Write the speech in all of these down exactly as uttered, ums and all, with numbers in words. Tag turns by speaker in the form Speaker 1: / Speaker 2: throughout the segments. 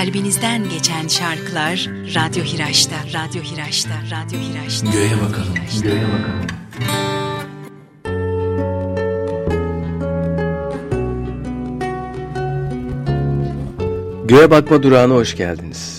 Speaker 1: kalbinizden geçen şarkılar Radyo Hiraş'ta, Radyo Hiraş'ta, Radyo Hiraş'ta.
Speaker 2: Göğe bakalım, göğe bakalım.
Speaker 3: Göğe bakma durağına hoş geldiniz.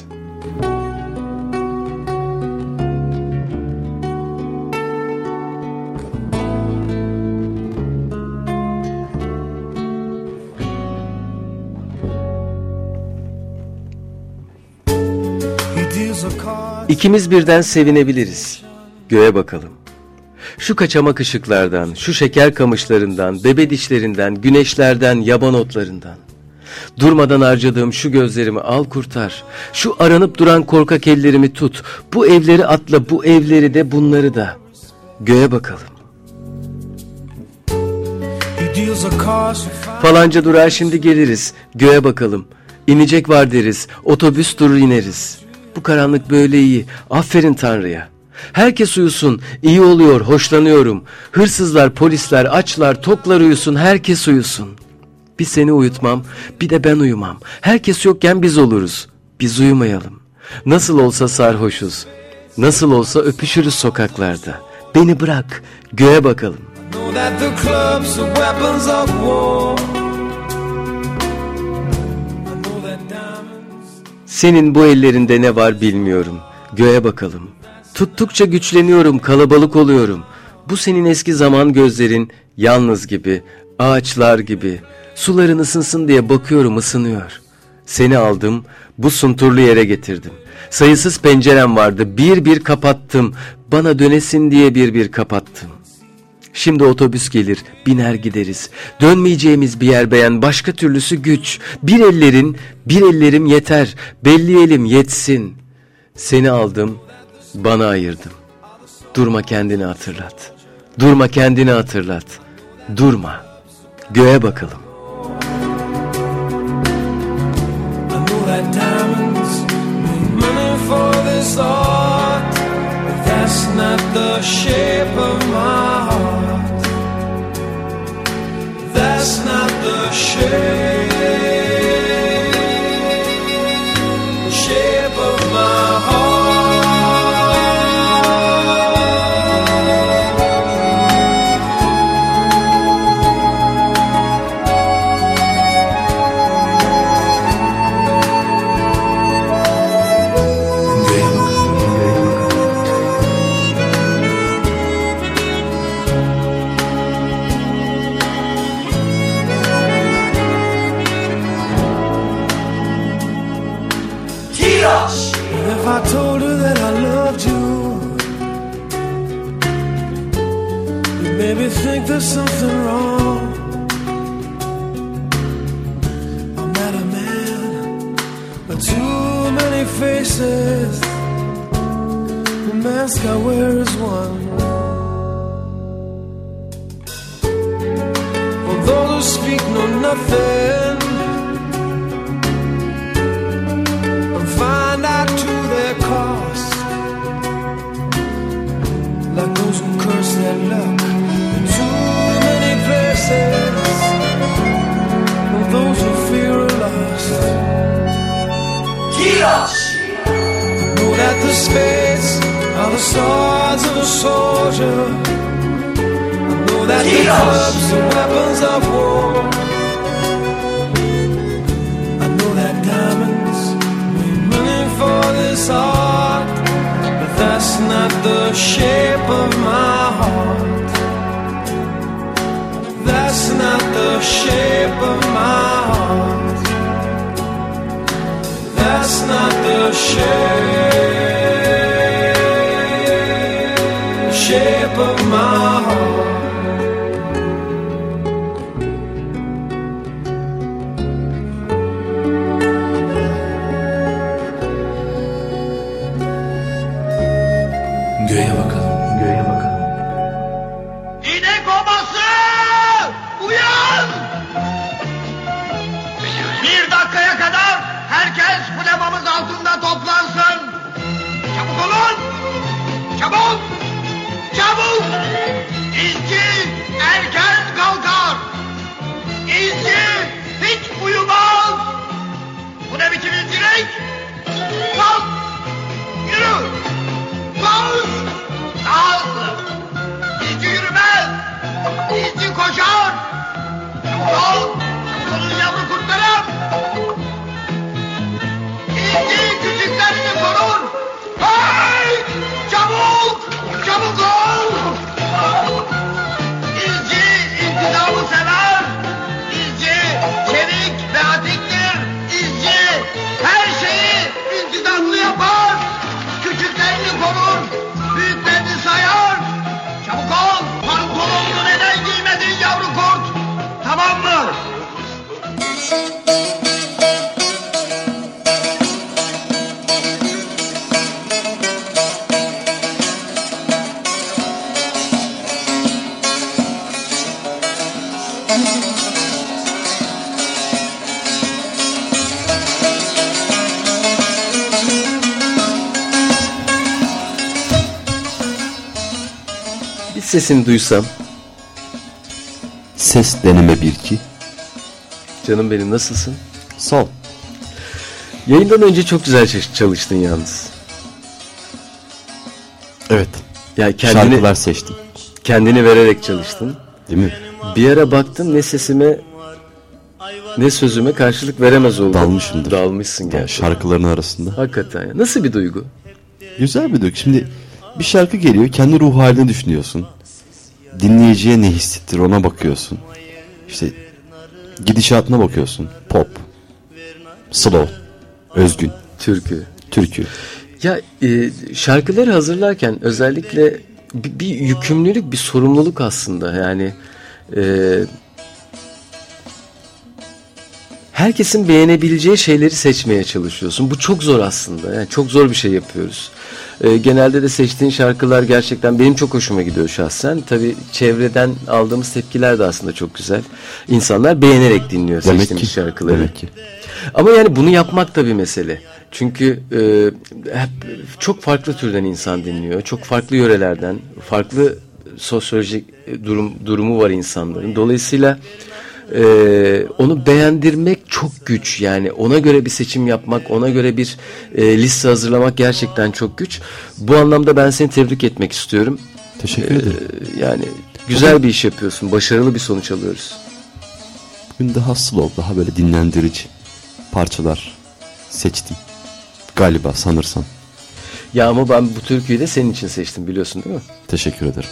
Speaker 3: İkimiz birden sevinebiliriz. Göğe bakalım. Şu kaçamak ışıklardan, şu şeker kamışlarından, bebe dişlerinden, güneşlerden, yaban otlarından. Durmadan harcadığım şu gözlerimi al kurtar. Şu aranıp duran korkak ellerimi tut. Bu evleri atla, bu evleri de bunları da. Göğe bakalım. Falanca durağa şimdi geliriz. Göğe bakalım. İnecek var deriz. Otobüs durur ineriz. Bu karanlık böyle iyi. Aferin Tanrı'ya. Herkes uyusun. İyi oluyor, hoşlanıyorum. Hırsızlar, polisler, açlar, toklar uyusun. Herkes uyusun. Bir seni uyutmam, bir de ben uyumam. Herkes yokken biz oluruz. Biz uyumayalım. Nasıl olsa sarhoşuz. Nasıl olsa öpüşürüz sokaklarda. Beni bırak, göğe bakalım. Senin bu ellerinde ne var bilmiyorum. Göğe bakalım. Tuttukça güçleniyorum, kalabalık oluyorum. Bu senin eski zaman gözlerin, yalnız gibi, ağaçlar gibi. Suların ısınsın diye bakıyorum, ısınıyor. Seni aldım, bu sunturlu yere getirdim. Sayısız pencerem vardı, bir bir kapattım. Bana dönesin diye bir bir kapattım. Şimdi otobüs gelir, biner gideriz. Dönmeyeceğimiz bir yer beğen, başka türlüsü güç. Bir ellerin, bir ellerim yeter. Belli elim yetsin. Seni aldım, bana ayırdım. Durma kendini hatırlat. Durma kendini hatırlat. Durma. Göğe bakalım.
Speaker 4: That's not the shape of my heart. That's not the shape, shape of my heart. If I told her that I loved you, you maybe think there's something wrong. I'm not a man, but too many faces. The mask I wear is one. For those who speak know nothing, find out to their cost, like those who curse their luck in too many places, or those who fear are lost. Know that the spades are the swords of a soldier. Know that the clubs are weapons of war. I know that diamonds for this heart, but that's not the shape of my heart. That's not the shape of my heart. That's not the shape, shape of my heart.
Speaker 2: Göğe bakalım, göğe bakalım.
Speaker 5: İnek obası! Uyan! Bir dakikaya kadar herkes flamamız altında toplansın. Çabuk olun! Çabuk! Çabuk!
Speaker 3: sesini duysam.
Speaker 6: Ses deneme bir iki.
Speaker 3: Canım benim, nasılsın?
Speaker 6: Sağ ol.
Speaker 3: Yayından önce çok güzel çalıştın yalnız.
Speaker 6: Evet.
Speaker 3: Ya kendini,
Speaker 6: şarkılar seçtim.
Speaker 3: Kendini vererek çalıştın.
Speaker 6: Değil mi?
Speaker 3: Bir ara baktım ne sesime ne sözüme karşılık veremez oldum.
Speaker 6: Dalmışımdır.
Speaker 3: Dalmışsın gerçekten.
Speaker 6: Şarkıların arasında.
Speaker 3: Hakikaten ya. Nasıl bir duygu?
Speaker 6: Güzel bir duygu. Şimdi bir şarkı geliyor, kendi ruh halini düşünüyorsun. Dinleyiciye ne hissettir ona bakıyorsun. İşte gidişatına bakıyorsun. Pop, slow, özgün,
Speaker 3: Türkü.
Speaker 6: türkü.
Speaker 3: Ya e, şarkıları hazırlarken özellikle bir, bir yükümlülük, bir sorumluluk aslında. Yani e, herkesin beğenebileceği şeyleri seçmeye çalışıyorsun. Bu çok zor aslında. Yani çok zor bir şey yapıyoruz. E, genelde de seçtiğin şarkılar gerçekten benim çok hoşuma gidiyor şahsen. Tabii çevreden aldığımız tepkiler de aslında çok güzel. İnsanlar beğenerek dinliyor
Speaker 6: Demek
Speaker 3: seçtiğimiz
Speaker 6: ki,
Speaker 3: şarkıları.
Speaker 6: demek ki.
Speaker 3: Ama yani bunu yapmak da bir mesele. Çünkü e, hep çok farklı türden insan dinliyor. Çok farklı yörelerden, farklı sosyolojik durum durumu var insanların. Dolayısıyla e, onu beğendirmek çok güç. Yani ona göre bir seçim yapmak, ona göre bir e, liste hazırlamak gerçekten çok güç. Bu anlamda ben seni tebrik etmek istiyorum.
Speaker 6: Teşekkür ederim.
Speaker 3: E, yani güzel bir iş yapıyorsun. Başarılı bir sonuç alıyoruz.
Speaker 6: Bugün daha slow, daha böyle dinlendirici parçalar seçtim. Galiba, sanırsam.
Speaker 3: Ya ama ben bu türküyü de senin için seçtim, biliyorsun değil mi?
Speaker 6: Teşekkür ederim.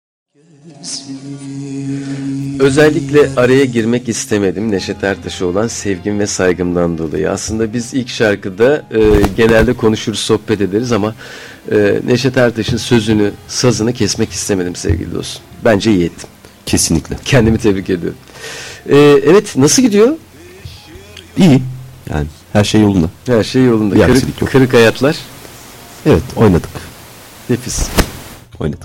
Speaker 3: Özellikle araya girmek istemedim Neşet Ertaş'a olan sevgim ve saygımdan dolayı. Aslında biz ilk şarkıda e, genelde konuşuruz, sohbet ederiz ama e, Neşet Ertaş'ın sözünü, sazını kesmek istemedim sevgili dostum. Bence iyi ettim.
Speaker 6: Kesinlikle.
Speaker 3: Kendimi tebrik ediyorum. E, evet, nasıl gidiyor?
Speaker 6: İyi. Yani her şey yolunda.
Speaker 3: Her şey yolunda.
Speaker 6: Bir
Speaker 3: Kırık,
Speaker 6: aksilik yok.
Speaker 3: kırık hayatlar.
Speaker 6: Evet, oynadık.
Speaker 3: Nefis.
Speaker 6: Oynadık.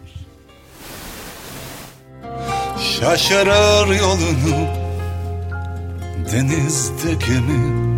Speaker 7: Şaşırır yolunu denizde gemi.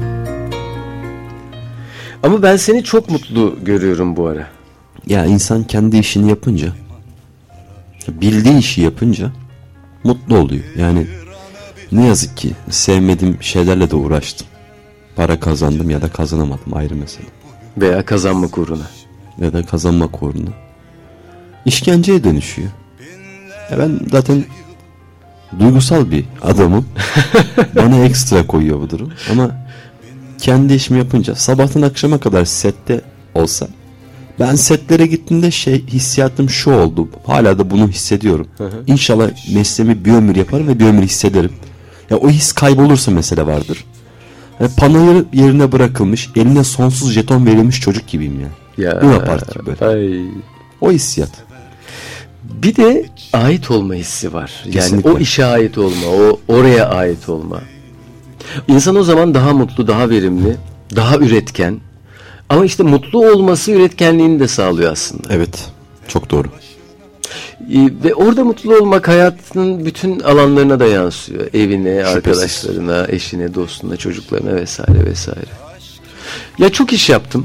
Speaker 3: Ama ben seni çok mutlu görüyorum bu ara.
Speaker 6: Ya insan kendi işini yapınca, bildiği işi yapınca mutlu oluyor. Yani ne yazık ki sevmediğim şeylerle de uğraştım. Para kazandım ya da kazanamadım, ayrı mesele.
Speaker 3: Veya kazanmak uğruna.
Speaker 6: Ya da kazanmak uğruna. İşkenceye dönüşüyor. Ya ben zaten duygusal bir adamım. Bana ekstra koyuyor bu durum. Ama kendi işimi yapınca, sabahtan akşama kadar sette olsa, ben setlere gittiğimde şey hissiyatım şu oldu. Hala da bunu hissediyorum. İnşallah mesleğimi bir ömür yaparım ve bir ömür hissederim. Ya o his kaybolursa mesele vardır. Yani panayır yerine bırakılmış, eline sonsuz jeton verilmiş çocuk gibiyim ya.
Speaker 3: Ya.
Speaker 6: Luna Park gibi böyle.
Speaker 3: Ay.
Speaker 6: O hissiyat.
Speaker 3: Bir de ait olma hissi var. Yani
Speaker 6: Kesinlikle.
Speaker 3: o işe ait olma, o oraya ait olma. İnsan o zaman daha mutlu, daha verimli, daha üretken. Ama işte mutlu olması üretkenliğini de sağlıyor aslında.
Speaker 6: Evet, çok doğru.
Speaker 3: Ee, Ve orada mutlu olmak hayatın bütün alanlarına da yansıyor. Evine,
Speaker 6: Şüphesiz.
Speaker 3: arkadaşlarına, eşine, dostuna, çocuklarına vesaire vesaire. Ya çok iş yaptım.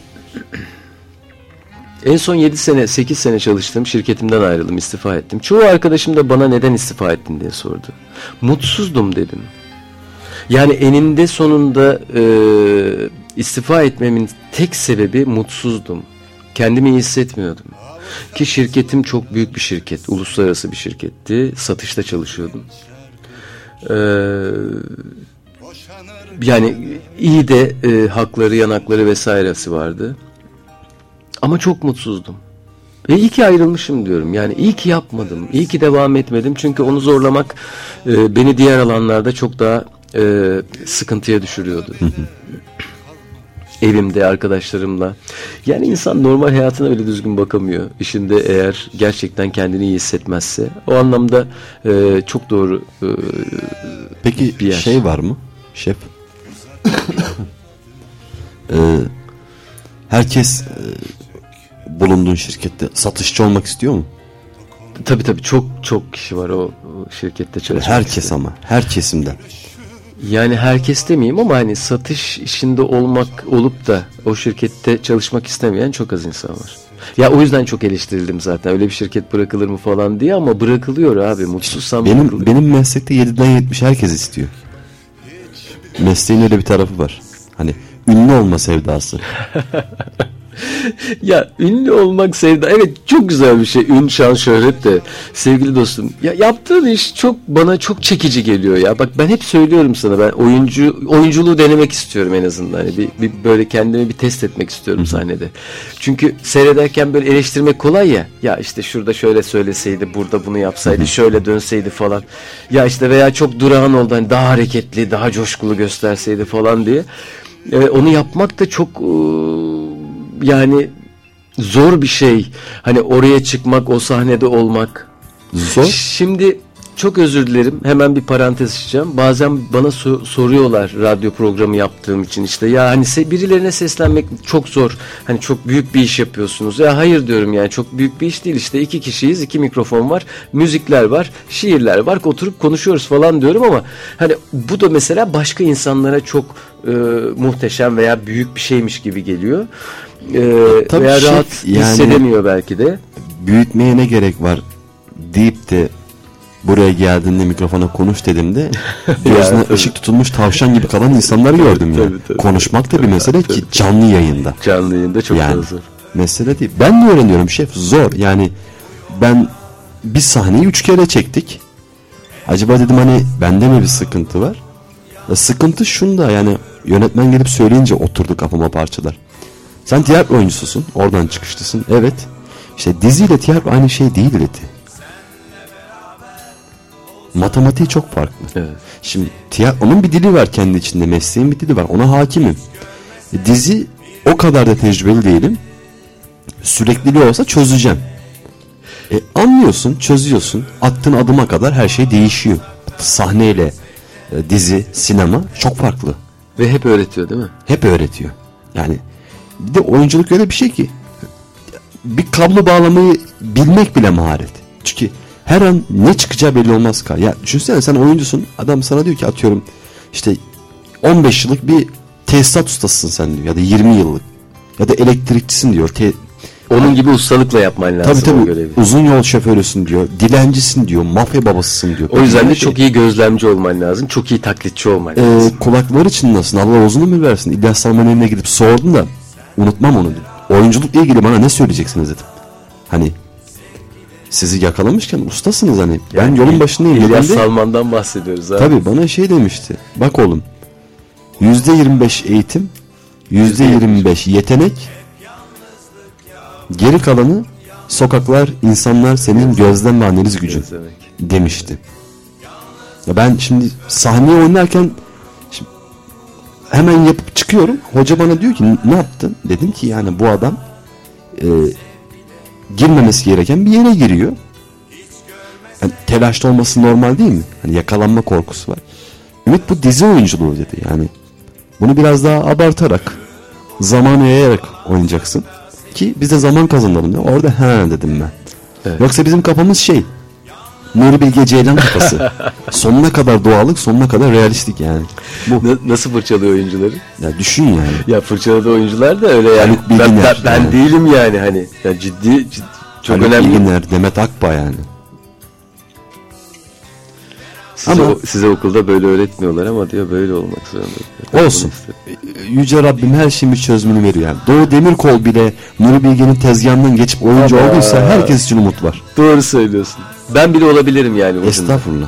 Speaker 3: En son yedi sene, sekiz sene çalıştığım şirketimden ayrıldım, istifa ettim. Çoğu arkadaşım da bana neden istifa ettin diye sordu. Mutsuzdum dedim. Yani eninde sonunda e, istifa etmemin tek sebebi mutsuzdum. Kendimi iyi hissetmiyordum. Ki şirketim çok büyük bir şirket, uluslararası bir şirketti. Satışta çalışıyordum. Ee, yani iyi de e, hakları, yanakları vesairesi vardı. Ama çok mutsuzdum. Ve iyi ki ayrılmışım diyorum. Yani iyi ki yapmadım. İyi ki devam etmedim. Çünkü onu zorlamak e, beni diğer alanlarda çok daha e, sıkıntıya düşürüyordu. Evimde, arkadaşlarımla. Yani insan normal hayatına bile düzgün bakamıyor. İşinde eğer gerçekten kendini iyi hissetmezse. O anlamda e, çok doğru e,
Speaker 6: Peki
Speaker 3: bir yer.
Speaker 6: şey var mı şef? ee, herkes e, bulunduğun şirkette satışçı olmak istiyor mu?
Speaker 3: Tabii tabii çok çok kişi var o, o şirkette çalışmak
Speaker 6: Herkes
Speaker 3: isteyen.
Speaker 6: ama her kesimden.
Speaker 3: Yani herkes demeyeyim ama hani satış işinde olmak olup da o şirkette çalışmak istemeyen çok az insan var. Ya o yüzden çok eleştirildim zaten. Öyle bir şirket bırakılır mı falan diye, ama bırakılıyor abi. Mutsuzsam
Speaker 6: Benim
Speaker 3: bırakılıyor.
Speaker 6: benim meslekte yediden yetmiş herkes istiyor. Mesleğin öyle bir tarafı var. Hani ünlü olma sevdası.
Speaker 3: Ya ünlü olmak sevda. Evet, çok güzel bir şey. Ün, şan, şöhret de. Sevgili dostum, ya yaptığın iş çok bana çok çekici geliyor ya. Bak ben hep söylüyorum sana, ben oyuncu oyunculuğu denemek istiyorum en azından. Hani bir, bir böyle kendimi bir test etmek istiyorum sahnede. Çünkü seyrederken böyle eleştirmek kolay ya. Ya işte şurada şöyle söyleseydi, burada bunu yapsaydı, şöyle dönseydi falan. Ya işte veya çok durağan oldu, hani daha hareketli, daha coşkulu gösterseydi falan diye. Ee, onu yapmak da çok yani zor bir şey. Hani oraya çıkmak, o sahnede olmak.
Speaker 6: Zor.
Speaker 3: Şimdi çok özür dilerim. Hemen bir parantez açacağım. Bazen bana so- soruyorlar radyo programı yaptığım için, işte ya hani se- birilerine seslenmek çok zor. Hani çok büyük bir iş yapıyorsunuz. Ya hayır diyorum, yani çok büyük bir iş değil. İşte iki kişiyiz, iki mikrofon var, müzikler var, şiirler var, oturup konuşuyoruz falan diyorum, ama hani bu da mesela başka insanlara çok e, muhteşem veya büyük bir şeymiş gibi geliyor. E,
Speaker 6: Tabii
Speaker 3: veya
Speaker 6: şey,
Speaker 3: rahat
Speaker 6: yani
Speaker 3: hissedemiyor belki de.
Speaker 6: Büyütmeye ne gerek var deyip de buraya geldiğinde mikrofona konuş dediğimde gözüne
Speaker 3: Ya,
Speaker 6: ışık tutulmuş tavşan gibi kalan insanlar gördüm ya.
Speaker 3: tabii, tabii.
Speaker 6: Konuşmak da bir mesele ki canlı yayında.
Speaker 3: Canlı yayında çok
Speaker 6: Yani
Speaker 3: daha zor.
Speaker 6: mesele değil. Ben de öğreniyorum şef, zor. Yani ben bir sahneyi üç kere çektik. Acaba dedim hani bende mi bir sıkıntı var? Ya sıkıntı şunda, yani yönetmen gelip söyleyince oturdu kafama parçalar. Sen tiyatro oyuncususun, oradan çıkışlısın. Evet. İşte diziyle tiyatro aynı şey değil dedi. Matematiği çok farklı.
Speaker 3: Evet.
Speaker 6: Şimdi tiyatro, onun bir dili var kendi içinde, mesleğin bir dili var. Ona hakimim. E, dizi o kadar da tecrübeli değilim. Sürekliliği olsa çözeceğim. E, anlıyorsun, çözüyorsun. Attığın adıma kadar her şey değişiyor. Sahneyle e, dizi, sinema çok farklı.
Speaker 3: Ve hep öğretiyor değil mi?
Speaker 6: Hep öğretiyor. Yani bir de oyunculuk öyle bir şey ki bir kablo bağlamayı bilmek bile maharet. Çünkü her an ne çıkacağı belli olmaz ka. Ya düşünsene, sen oyuncusun. Adam sana diyor ki, atıyorum işte on beş yıllık bir tesisat ustasısın sen diyor. Ya da yirmi yıllık. Ya da elektrikçisin diyor. Te
Speaker 3: Onun gibi ustalıkla yapman lazım
Speaker 6: tabii
Speaker 3: o
Speaker 6: tabii
Speaker 3: görevi.
Speaker 6: uzun yol şoförüsün diyor. Dilencisin diyor. Mafya babasısın diyor.
Speaker 3: O yüzden de
Speaker 6: Şey,
Speaker 3: çok iyi gözlemci olman lazım. Çok iyi taklitçi olman
Speaker 6: e,
Speaker 3: lazım.
Speaker 6: kulakları çınlasın. Allah uzun ömür versin. İlyas Salman'ın evine gidip sordum da unutmam onu. Oyunculukla ilgili bana ne söyleyeceksiniz dedim. Hani sizi yakalamışken ustasınız hani. Ben
Speaker 3: Yani
Speaker 6: yolun başındayım.
Speaker 3: İlyas
Speaker 6: dediğimde-
Speaker 3: Salman'dan bahsediyoruz abi.
Speaker 6: Tabii bana şey demişti. Bak oğlum, yüzde yirmi beş eğitim, yüzde yirmi beş yetenek, geri kalanı sokaklar, insanlar, senin gözlem ve analiz gücün
Speaker 3: Gözlemek.
Speaker 6: demişti. Ya ben şimdi sahneye oynarken şimdi hemen yapıp çıkıyorum. Hoca bana diyor ki ne yaptın? Dedim ki yani bu adam e, girmemesi gereken bir yere giriyor. Yani telaşlı olması normal değil mi? Hani yakalanma korkusu var. Ümit, bu dizi oyunculuğu dedi. Yani bunu biraz daha abartarak, zamanı yayarak oynayacaksın ki biz de zaman kazanalım diyor. Orada he dedim ben.
Speaker 3: Evet.
Speaker 6: Yoksa bizim kafamız şey, Nuri Bilge Ceylan kafası. Sonuna kadar doğallık, sonuna kadar realistik yani. Bu.
Speaker 3: Na- nasıl fırçalıyor oyuncuları?
Speaker 6: Ya düşün yani.
Speaker 3: Ya fırçaladığı oyuncular da öyle yani.
Speaker 6: Haluk
Speaker 3: Ben, ben,
Speaker 6: Bilginer
Speaker 3: ben
Speaker 6: yani.
Speaker 3: değilim yani hani. Yani ciddi, ciddi çok
Speaker 6: Haluk
Speaker 3: önemli.
Speaker 6: Bilginer, Demet Akbağ yani.
Speaker 3: Size,
Speaker 6: Ama-
Speaker 3: o- size okulda böyle öğretmiyorlar ama diyor böyle olmak zorunda.
Speaker 6: Olsun. Yüce Rabbim her şeyin bir çözümünü veriyor yani. Doğu Demirkol bile Nuri Bilge'nin tezgahından geçip oyuncu
Speaker 3: Ama-
Speaker 6: olduysa herkes için umut var.
Speaker 3: Doğru söylüyorsun. Ben bile olabilirim yani. ucunda.
Speaker 6: Estağfurullah.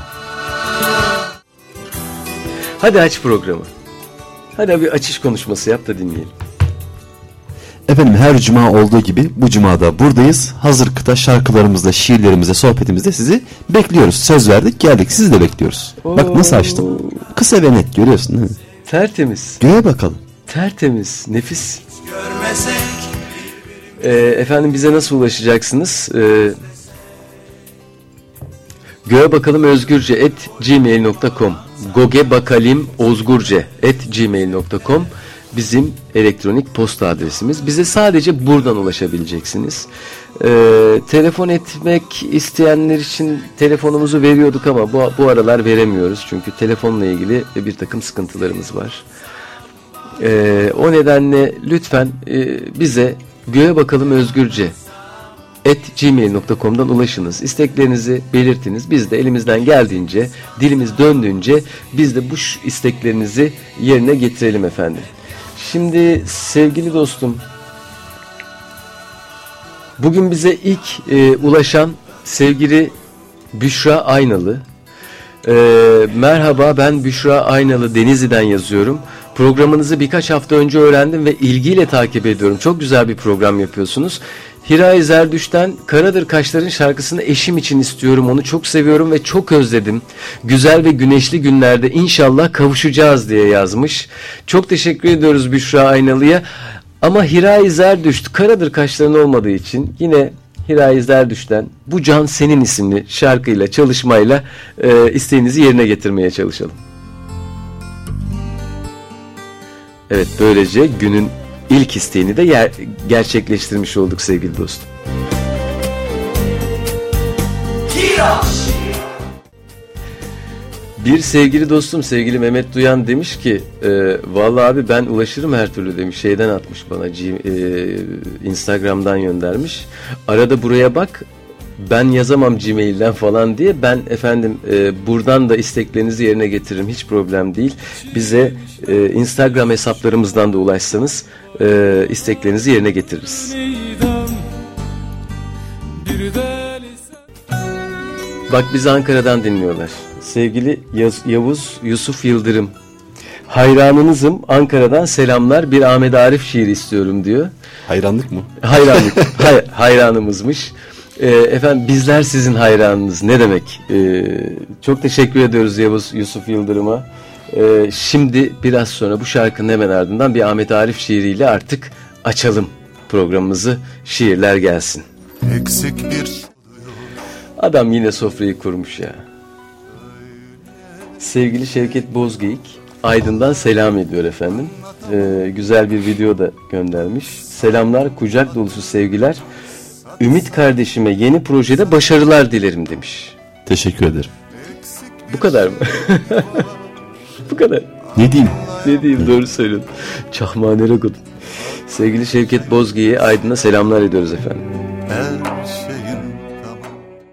Speaker 3: Hadi aç programı. Hadi bir açış konuşması yap da dinleyelim.
Speaker 6: Efendim, her cuma olduğu gibi bu cumada buradayız. Hazır kıta şarkılarımızla, şiirlerimizle, sohbetimizle sizi bekliyoruz. Söz verdik, geldik. Sizi de bekliyoruz. Bak nasıl açtım. Kısa ve net, görüyorsun değil mi?
Speaker 3: Tertemiz.
Speaker 6: Göğe bakalım.
Speaker 3: Tertemiz. Nefis. Ee, efendim bize nasıl ulaşacaksınız? Ee, göğe bakalım özgürce et gmail nokta com goge bakalim ozgurce et gmail nokta com bizim elektronik posta adresimiz. Bize sadece buradan ulaşabileceksiniz. Ee, telefon etmek isteyenler için telefonumuzu veriyorduk ama bu, bu aralar veremiyoruz. Çünkü telefonla ilgili bir takım sıkıntılarımız var. Ee, o nedenle lütfen e, bize göğe bakalım özgürce at gmail nokta com'dan ulaşınız. İsteklerinizi belirtiniz. Biz de elimizden geldiğince, dilimiz döndüğünce biz de bu isteklerinizi yerine getirelim efendim. Şimdi sevgili dostum, bugün bize ilk e, ulaşan sevgili Büşra Aynalı. E, merhaba, ben Büşra Aynalı, Denizli'den yazıyorum. Programınızı birkaç hafta önce öğrendim ve ilgiyle takip ediyorum. Çok güzel bir program yapıyorsunuz. Hiray Zerdüş'ten Karadır Kaşların şarkısını eşim için istiyorum. Onu çok seviyorum ve çok özledim. Güzel ve güneşli günlerde inşallah kavuşacağız diye yazmış. Çok teşekkür ediyoruz Büşra Aynalı'ya. Ama Hiray Zerdüş Karadır Kaşların olmadığı için yine Hiray Zerdüş'ten Bu Can Senin isimli şarkıyla, çalışmayla e, isteğinizi yerine getirmeye çalışalım. Evet, böylece günün İlk isteğini de yer, gerçekleştirmiş olduk sevgili dostum. Bir sevgili dostum, sevgili Mehmet Duyan demiş ki e, vallahi abi ben ulaşırım her türlü demiş. Şeyden atmış bana, e, Instagram'dan göndermiş. Arada buraya bak, ben yazamam Gmail'den falan diye. Ben efendim e, buradan da isteklerinizi yerine getiririm, hiç problem değil. Bize e, Instagram hesaplarımızdan da ulaşsanız e, isteklerinizi yerine getiririz. Bak, bizi Ankara'dan dinliyorlar. Sevgili Yavuz Yusuf Yıldırım, hayranınızım, Ankara'dan selamlar, bir Ahmet Arif şiiri istiyorum diyor.
Speaker 6: Hayranlık mı?
Speaker 3: Hayranlık. Hay, hayranımızmış. E, efendim bizler sizin hayranınız, ne demek. E, çok teşekkür ediyoruz Yavuz Yusuf Yıldırım'a. E, şimdi biraz sonra bu şarkının hemen ardından bir Ahmet Arif şiiriyle artık açalım programımızı. Şiirler gelsin.
Speaker 7: Eksik bir...
Speaker 3: Adam yine sofrayı kurmuş ya. Sevgili Şevket Bozgeyik Aydın'dan selam ediyor efendim. E, güzel bir video da göndermiş. Selamlar, kucak dolusu sevgiler. Ümit kardeşime yeni projede başarılar dilerim demiş.
Speaker 6: Teşekkür ederim.
Speaker 3: Bu kadar mı? Bu kadar.
Speaker 6: Ne diyeyim?
Speaker 3: Ne diyeyim, doğru söylüyorsun. Çahmağını okudum. Sevgili Şevket Bozgey'e Aydın'a selamlar ediyoruz efendim.
Speaker 7: Her şeyin tamam.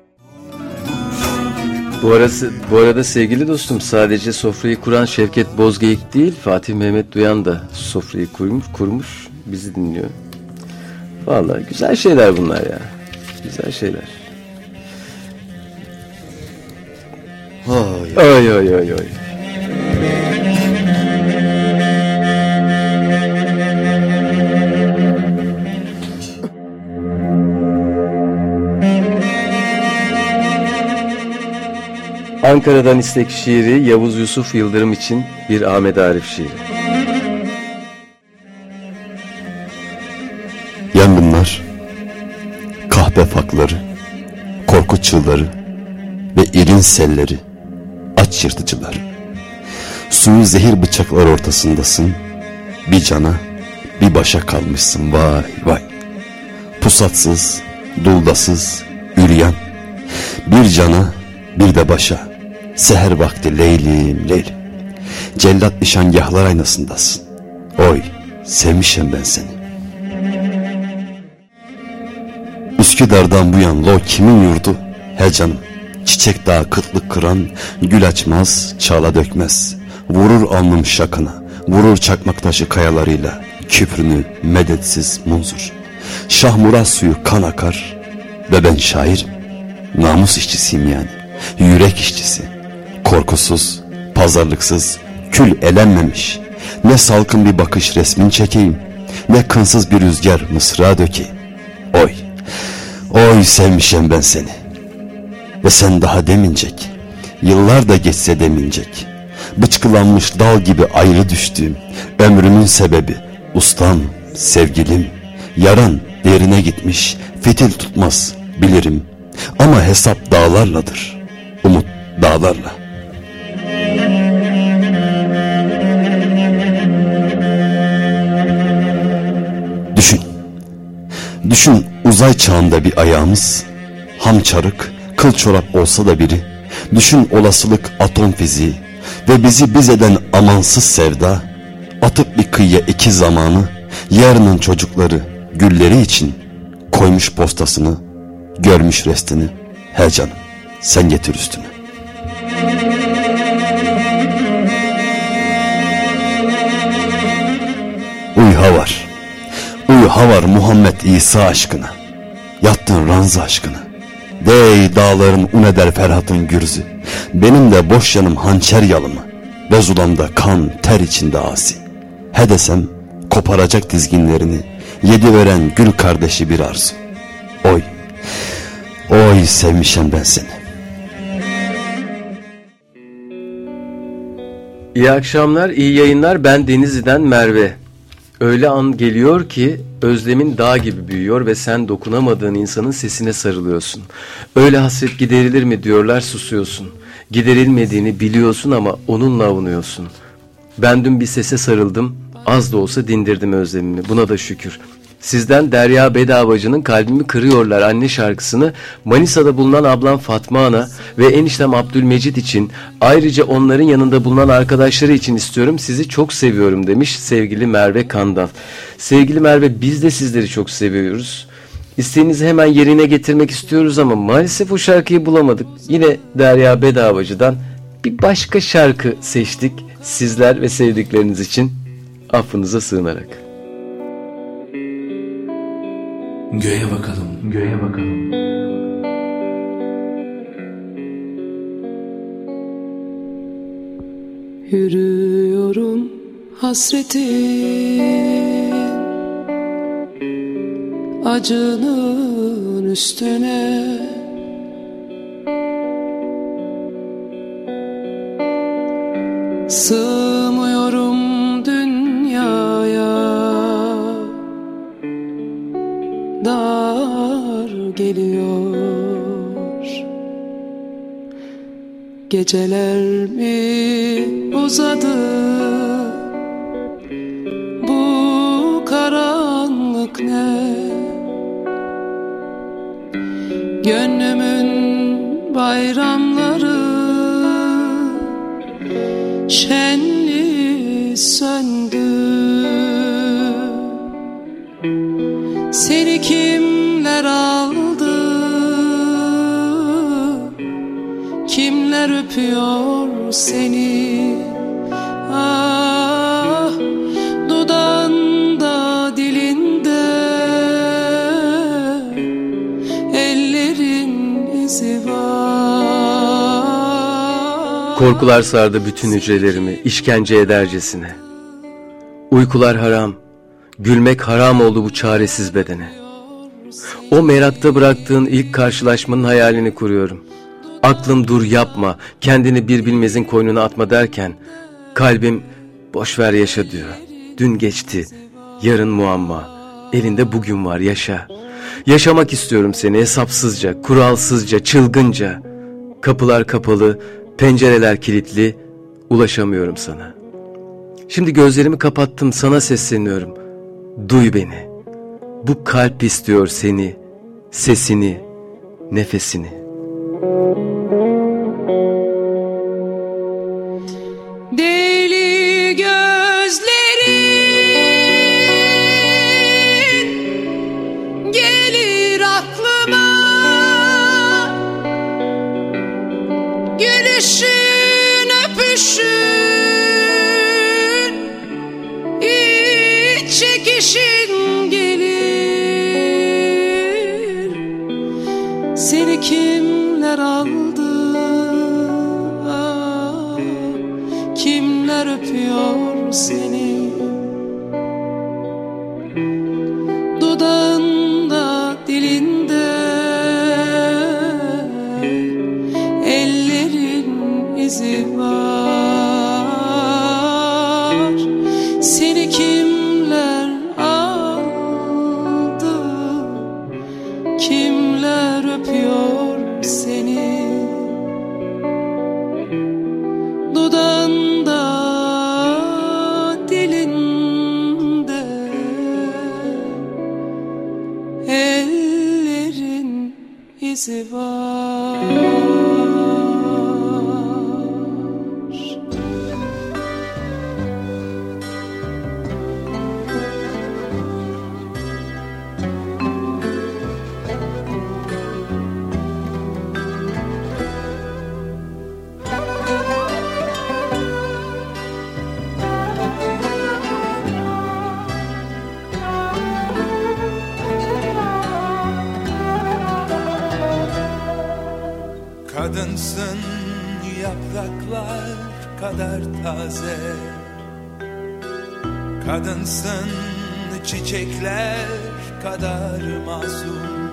Speaker 3: Bu, arası, bu arada sevgili dostum, sadece sofrayı kuran Şevket Bozgeyik değil, Fatih Mehmet Duyan da sofrayı kurmuş, kurmuş bizi dinliyor. Vallahi güzel şeyler bunlar ya. Güzel şeyler. Oy oy oy oy. oy. Ankara'dan istek şiiri Yavuz Yusuf Yıldırım için bir Ahmet Arif şiiri.
Speaker 6: Yangınlar, kahpe fakları, korku çığları ve irin selleri, aç yırtıcılar. Suyu zehir bıçaklar ortasındasın, bir cana, bir başa kalmışsın, vay vay. Pusatsız, duldasız, üryan, bir cana, bir de başa, seher vakti leylim leylim. Cellat nişangahlar aynasındasın, oy sevmişim ben seni. Üsküdar'dan bu yan lo kimin yurdu? He canım, çiçek dağı kıtlık kıran, gül açmaz, çağla dökmez. Vurur alnım şakına, vurur çakmak taşı kayalarıyla, küprünü medetsiz munzur. Şah Murat suyu kan akar ve ben şairim. Namus işçisiyim yani, yürek işçisi. Korkusuz, pazarlıksız, kül elenmemiş. Ne salkın bir bakış resmin çekeyim, ne kınsız bir rüzgar mısra dökeyim. Oy, oy sevmişim ben seni. Ve sen daha demincek, yıllar da geçse demincek. Bıçkılanmış dal gibi ayrı düştüğüm, ömrümün sebebi, ustam, sevgilim. Yaran derine gitmiş, fitil tutmaz bilirim. Ama hesap dağlarladır, umut dağlarla. Düşün uzay çağında bir ayağımız, ham çarık, kıl çorap olsa da biri. Düşün olasılık atom fiziği ve bizi biz eden amansız sevda. Atıp bir kıyıya iki zamanı, yarının çocukları gülleri için koymuş postasını, görmüş restini. He canım, sen getir üstüne. Uyha var, uyha var Muhammed İsa aşkına, yattın ranza aşkına. Dey dağların un eder Ferhat'ın gürzü, benim de boş yanım hançer yalımı, Bezulamda kan ter içinde asi. He desem koparacak dizginlerini, yedi veren gül kardeşi bir arzu. Oy, oy sevmişem ben seni.
Speaker 3: İyi akşamlar, iyi yayınlar. Ben Denizli'den Merve. Öyle an geliyor ki özlemin dağ gibi büyüyor ve sen dokunamadığın insanın sesine sarılıyorsun. Öyle hasret giderilir mi diyorlar, susuyorsun. Giderilmediğini biliyorsun ama onunla avunuyorsun. Ben dün bir sese sarıldım, az da olsa dindirdim özlemimi, buna da şükür. Sizden Derya Bedavacı'nın Kalbimi Kırıyorlar anne şarkısını Manisa'da bulunan ablam Fatma Ana ve eniştem Abdülmecit için, ayrıca onların yanında bulunan arkadaşları için istiyorum. Sizi çok seviyorum demiş sevgili Merve Kandal. Sevgili Merve, biz de sizleri çok seviyoruz. İsteğinizi hemen yerine getirmek istiyoruz ama maalesef o şarkıyı bulamadık. Yine Derya Bedavacı'dan bir başka şarkı seçtik sizler ve sevdikleriniz için, affınıza sığınarak.
Speaker 2: Göğe bakalım, göğe bakalım.
Speaker 8: Yürüyorum hasretin acının üstüne, sığmıyorum dünyaya, dar geliyor. Geceler mi uzadı, bu karanlık ne? Gönlümün bayramları şenli söndü. Seni kimler aldı, kimler öpüyor seni? Ah, dudağında, dilinde ellerin izi var.
Speaker 3: Korkular sardı bütün hücrelerimi işkence edercesine. Uykular haram, gülmek haram oldu bu çaresiz bedene. O merakta bıraktığın ilk karşılaşmanın hayalini kuruyorum. Aklım dur yapma, kendini bir bilmezin koynuna atma derken, kalbim boş ver yaşa diyor. Dün geçti, yarın muamma, elinde bugün var, yaşa. Yaşamak istiyorum seni hesapsızca, kuralsızca, çılgınca. Kapılar kapalı, pencereler kilitli, ulaşamıyorum sana. Şimdi gözlerimi kapattım, sana sesleniyorum. Duy beni. Bu kalp istiyor seni, sesini, nefesini.
Speaker 8: Deli gözlerin gelir aklıma, gülüşün, öpüşün, iç çekişin gelir. Seni kimler aldı, kimler öpüyor seni? Dudağında, dilinde ellerin izi var. Seni kimler aldı, kimler öpüyor seni? Dudağında, dilinde izi var.
Speaker 4: Kadınsın yapraklar kadar taze, kadınsın çiçekler kadar masum,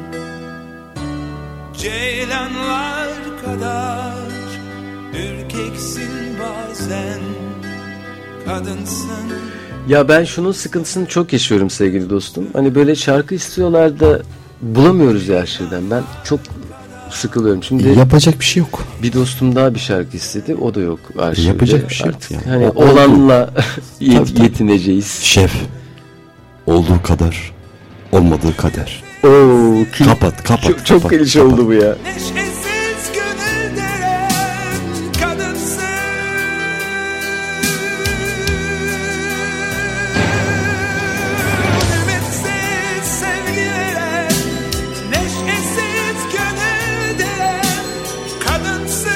Speaker 4: ceylanlar kadar ürkeksin bazen, kadınsın.
Speaker 3: Ya ben şunun sıkıntısını çok yaşıyorum sevgili dostum. Hani böyle şarkı istiyorlar da bulamıyoruz ya her şeyden. Ben çok sıkılıyorum. Şimdi
Speaker 6: yapacak bir şey yok.
Speaker 3: Bir dostum daha bir şarkı istedi. O da yok arşivde.
Speaker 6: Yapacak bir şey
Speaker 3: artık
Speaker 6: yok.
Speaker 3: Yani
Speaker 6: o,
Speaker 3: olanla
Speaker 6: tabii,
Speaker 3: yetineceğiz.
Speaker 6: Şef. Olduğu kadar olmadığı kader.
Speaker 3: Oo, ki,
Speaker 6: kapat kapat.
Speaker 3: Çok, çok
Speaker 6: kapat,
Speaker 3: klişe
Speaker 6: kapat.
Speaker 3: oldu bu ya.
Speaker 4: Neşesiz gönül deren kadınsın. Ümitsiz sevgi veren, neşesiz gönül deren kadınsın.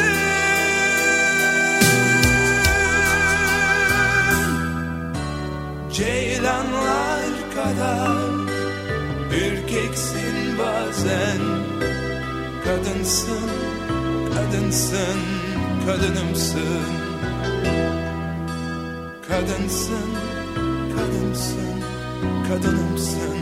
Speaker 4: Ceylanlar kadar ürkeksin bazen, kadınsın, kadınsın, kadınımsın. Kadınsın, kadınsın, kadınımsın.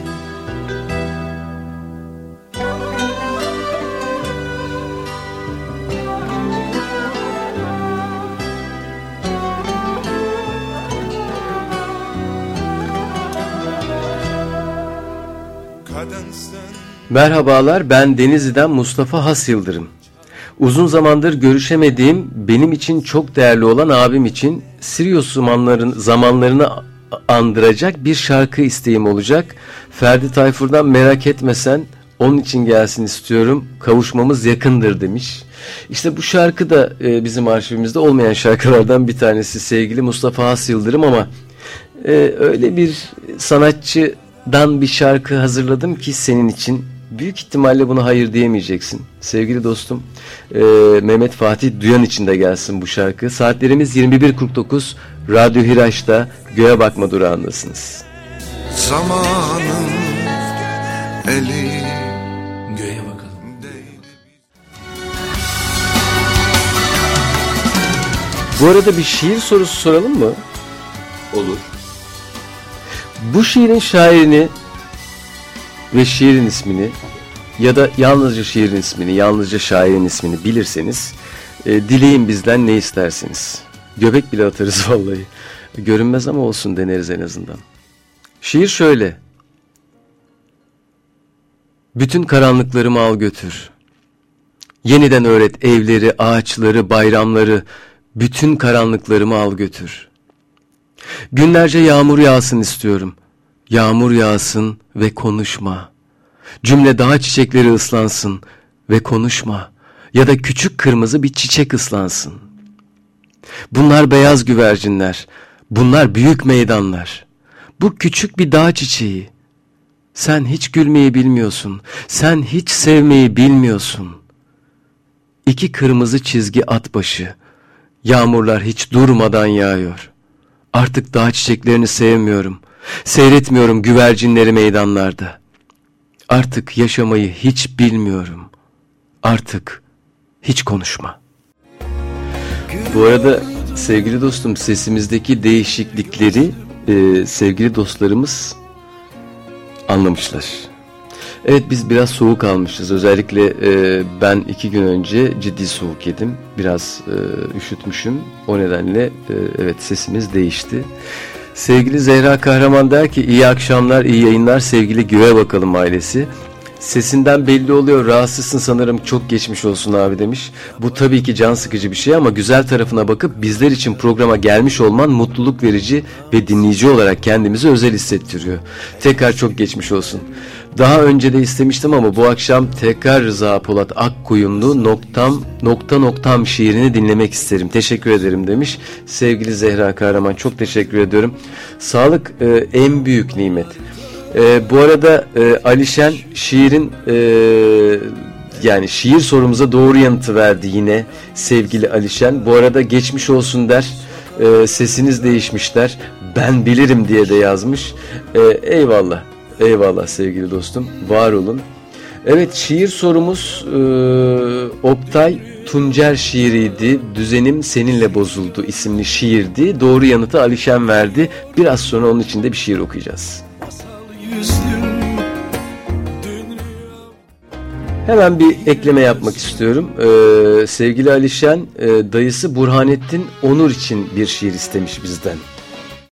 Speaker 3: Merhabalar, ben Denizli'den Mustafa Has Yıldırım. Uzun zamandır görüşemediğim, benim için çok değerli olan abim için Sirius zamanların, zamanlarını andıracak bir şarkı isteğim olacak. Ferdi Tayfur'dan merak etmesen, onun için gelsin istiyorum, kavuşmamız yakındır demiş. İşte bu şarkı da e, bizim arşivimizde olmayan şarkılardan bir tanesi sevgili Mustafa Has Yıldırım, ama e, öyle bir sanatçıdan bir şarkı hazırladım ki senin için. Büyük ihtimalle buna hayır diyemeyeceksin. Sevgili dostum, e, Mehmet Fatih Duyan için de gelsin bu şarkı. Saatlerimiz yirmi bir kırk dokuz. Radyo Hiraç'ta Göğe Bakma durağındasınız.
Speaker 7: Zamanın eli
Speaker 2: Göğe bakalım.
Speaker 3: Bu arada bir şiir sorusu soralım mı?
Speaker 6: Olur.
Speaker 3: Bu şiirin şairini ve şiirin ismini ya da yalnızca şiirin ismini, yalnızca şairin ismini bilirseniz e, dileyin bizden ne isterseniz. Göbek bile atarız vallahi. Görünmez ama olsun deneriz en azından. Şiir şöyle. Bütün karanlıklarımı al götür. Yeniden öğret evleri, ağaçları, bayramları. Bütün karanlıklarımı al götür. Günlerce yağmur yağsın istiyorum. Yağmur yağsın ve konuşma. Cümle dağ çiçekleri ıslansın ve konuşma. Ya da küçük kırmızı bir çiçek ıslansın. Bunlar beyaz güvercinler. Bunlar büyük meydanlar. Bu küçük bir dağ çiçeği. Sen hiç gülmeyi bilmiyorsun. Sen hiç sevmeyi bilmiyorsun. İki kırmızı çizgi at başı. Yağmurlar hiç durmadan yağıyor. Artık dağ çiçeklerini sevmiyorum. Seyretmiyorum güvercinleri meydanlarda. Artık yaşamayı hiç bilmiyorum. Artık hiç konuşma. Bu arada sevgili dostum, sesimizdeki değişiklikleri e, sevgili dostlarımız anlamışlar. Evet, biz biraz soğuk almışız. Özellikle e, ben iki gün önce ciddi soğuk yedim. Biraz e, üşütmüşüm. O nedenle e, evet sesimiz değişti. Sevgili Zehra Kahraman der ki iyi akşamlar, iyi yayınlar sevgili Göğe Bakalım ailesi. Sesinden belli oluyor, rahatsızsın sanırım, çok geçmiş olsun abi demiş. Bu tabii ki can sıkıcı bir şey ama güzel tarafına bakıp bizler için programa gelmiş olman mutluluk verici ve dinleyici olarak kendimizi özel hissettiriyor. Tekrar çok geçmiş olsun. Daha önce de istemiştim ama bu akşam tekrar Rıza Polat Akkuyumlu Noktam Nokta Noktam şiirini dinlemek isterim. Teşekkür ederim demiş. Sevgili Zehra Kahraman, çok teşekkür ediyorum. Sağlık e, en büyük nimet. E, bu arada e, Alişen şiirin e, yani şiir sorumuza doğru yanıtı verdi yine sevgili Alişen. Bu arada geçmiş olsun der. E, sesiniz değişmişler. Ben bilirim diye de yazmış. E, eyvallah. Eyvallah sevgili dostum. Var olun. Evet, şiir sorumuz e, Oktay Tuncer şiiriydi. Düzenim seninle bozuldu isimli şiirdi. Doğru yanıtı Alişen verdi. Biraz sonra onun için de bir şiir okuyacağız. Hemen bir ekleme yapmak istiyorum. Ee, sevgili Alişen, e, dayısı Burhanettin Onur için bir şiir istemiş bizden.